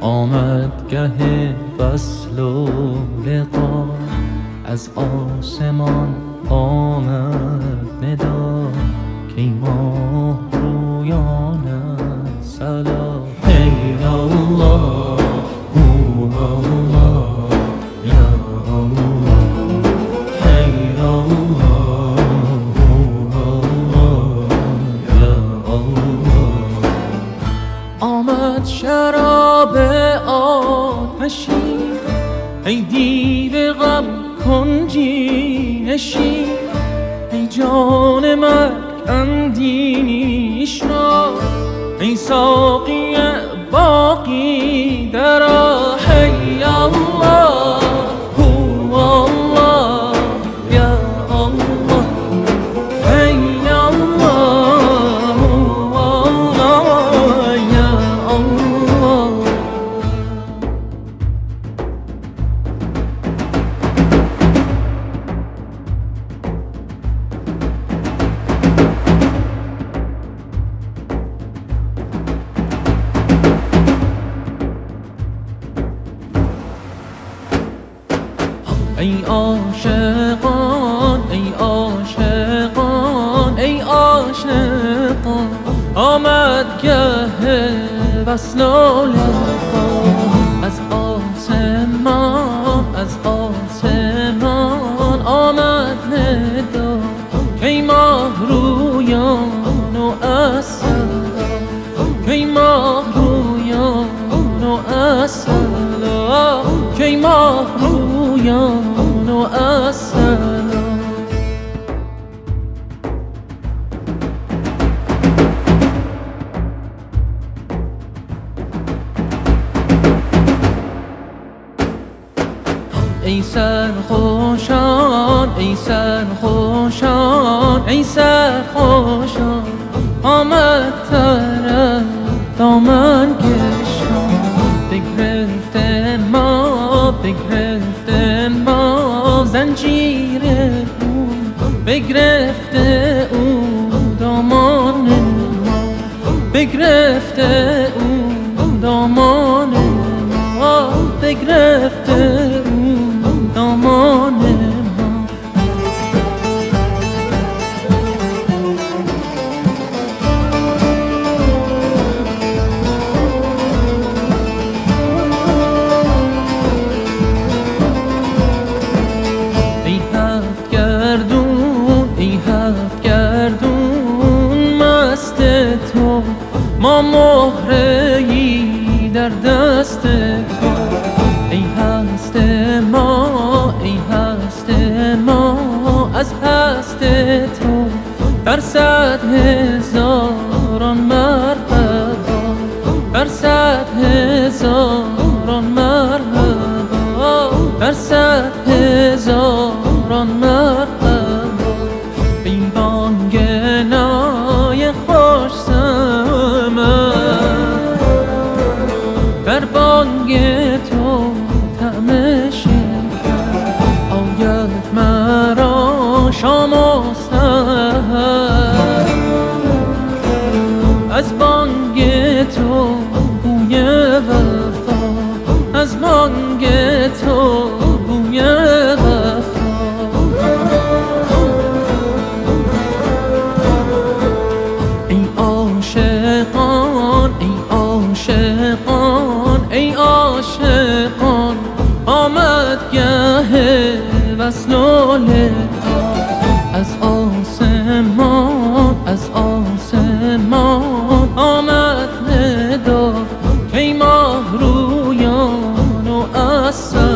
آمد گه وصل و لقا، از آسمان آمد ندا که ماه رویانت سلام. ای الله الله یا الله، ای الله الله یا الله. آمد شراب آتشی، ای دیو غم کنجی نشین، ای جان مرگ اندیش را، ای ساقی باقی درا. ای الله هو الله یا الله، ای الله هو الله یا الله. ای عاشقان ای عاشقان ای عاشقان، آمد گه وصل و لقا، از آسمان از آسمان آمد ندا کی ماه رویان و السلام، کی ماه رویان و السلام، کی ماه رویان و السلام. ای سرخوشان ای سرخوشان ای سرخوشان، آمد طرف دامن کشان، بگرفته ما بگرفته ما زنجیر او، بگرفته او دامان ما، بگرفته او دامان ما، بگرفته او دامان ما. ای هفت گردون مست تو، ما مهره‌ای در دست تو، ای هست ما ای هست ما، از هست تو در 100 هزاران مرحبا، در 100 هزاران مرحبا، در 100 هزاران مرحبا. بی بانگ نای خوش سمن، در بانگ تو طعم شکر آید مرا شام و سحر، از بانگ تو بوی وفا، از بانگ تو بوی وفا. ای عاشقان ای عاشقان ای عاشقان، آمد گه وصل و لقا، از آسمان از آسمان آمد ندا کی ماه رویان و السلام.